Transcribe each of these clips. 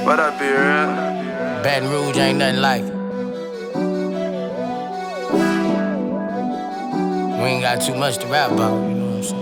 What up, be real? Baton Rouge ain't nothing like it. We ain't got too much to rap about, you know what I'm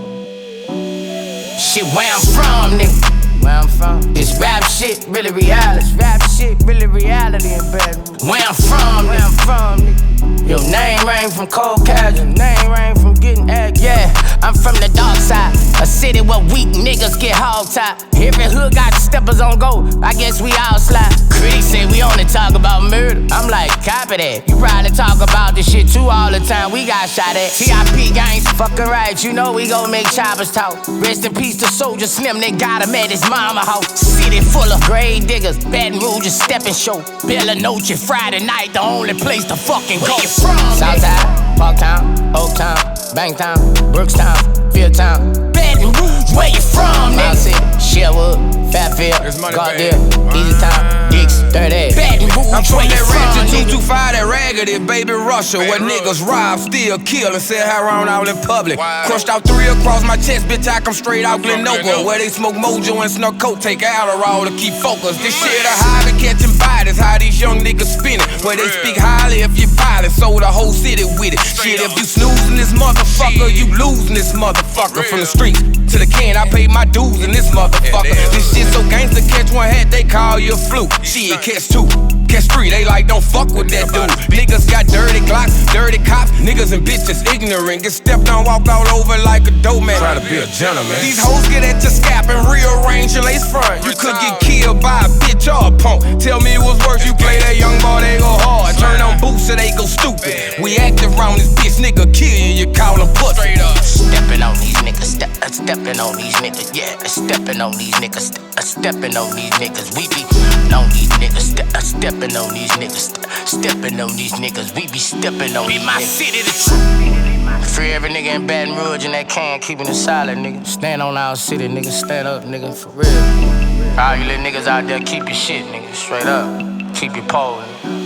saying? Shit, where I'm from, nigga. Where I'm from? This rap shit really reality. This rap shit really reality in Baton Rouge. Where I'm from, nigga. Your name rang from cold casual. Name rang from getting egg. Yeah, I'm from the dark side. A city where weak niggas get hog-tied. Every hood got steppers on go. I guess we all slide. Critics say we only talk about murder. I'm like, copy that. You probably talk about this shit too all the time. We got shot at. TIP gangs fucking right. You know we gon' make choppers talk. Rest in peace to Soldier Slim. They got him at his mama house. City full of grave diggers. Baton Rouge is stepping show. Bella Noche Friday night. The only place to fucking go. Where you from? Southside, Parktown, Oaktown, Banktown, Brookstown, Fieldtown. Baton Rouge, where you from, nigga? City, Sherwood, Fairfield, Gardere, Easytown, Dix, 30. Baton Rouge, I'm from where you that from, Ratchet nigga? 225, that raggedy baby Russia, where niggas rob, steal, kill, and sell heroin out in public. Crushed out 3 across my chest, bitch, I come straight out Glenova, where they smoke mojo and snuck coke, take Adderall to keep focused. This shit a hobby, catching bodies, how these young niggas spinning. Where they speak highly if you violent, so the whole city with it. Shit, if you snoozing this motherfucker, you losing this motherfucker. From the streets to the can, I paid my dues in this motherfucker. This shit so gangsta, catch one hat, they call you a fluke. Shit, catch 2. Catch 3, they like, don't fuck with that dude. Niggas got dirty Glocks, dirty cops. Niggas and bitches ignorant. Get stepped on, walk all over like a dope man. Try to be a gentleman. These hoes get at your scalp and rearrange your lace front. You could get killed by a bitch or a punk. Tell me it was worse, you play that young boy, they go hard. Turn on boots so they go stupid. We active around this bitch, nigga kill you call him pussy. Stepping on these niggas, stepping on these niggas, yeah. Stepping on these niggas, stepping on these niggas. We be on these niggas, stepping on these niggas, stepping on these niggas. We be stepping on these niggas. My city, the truth. Free every nigga in Baton Rouge and that can, keeping it solid, nigga. Stand on our city, nigga. Stand up, nigga, for real. All you little niggas out there, keep your shit, nigga. Straight up. Keep your pole, nigga.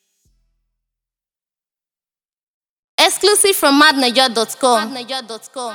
Exclusive from madnaja.com.